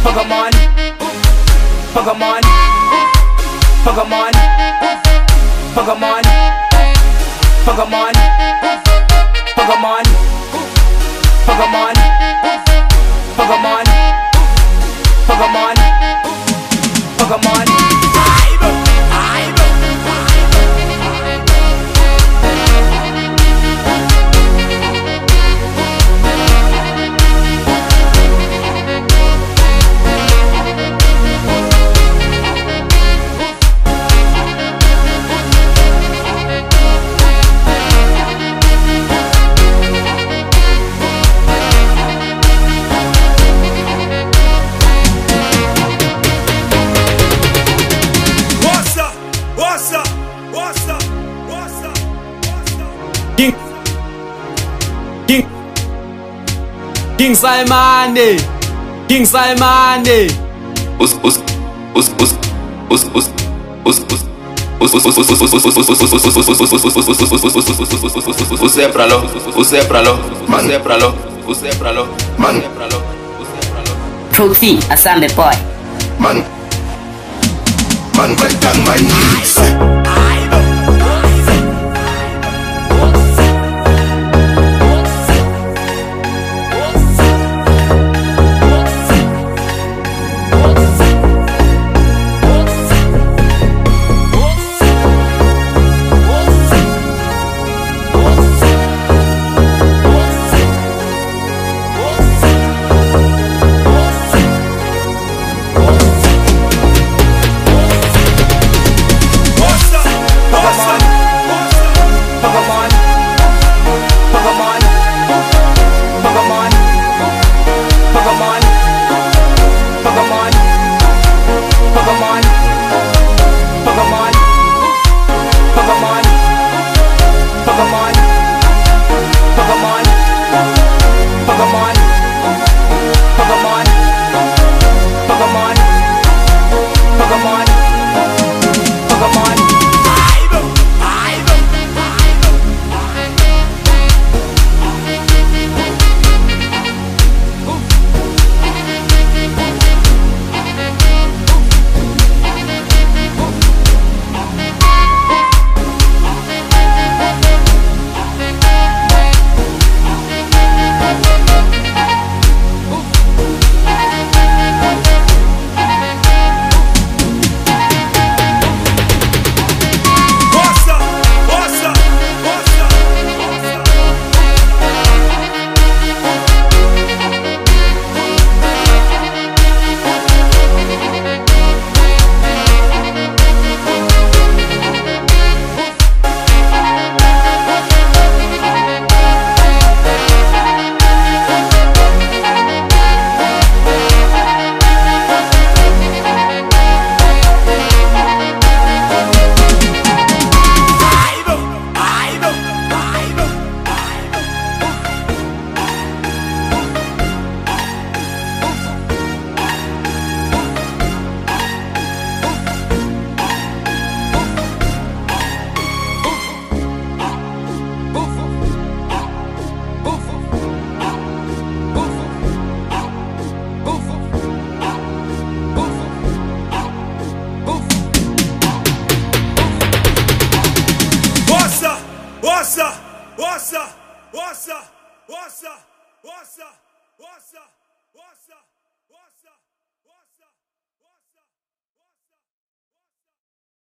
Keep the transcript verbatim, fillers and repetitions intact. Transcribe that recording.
Pokemon, Pokemon, Pokemon, Pokemon, Pokemon, Pokemon, Pokemon, Pokemon, Pokemon, Pokemon. King King King Saimane King Saimane Us us us us us us Usé pra lo, usé pra lo, usé pra lo, usé pra lo, usé pra lo, usé pra lo. Fruity, a sounded boy. Man, man, well done, my knees. What's up? What's up? What's up? What's up? What's up? What's up? What's up?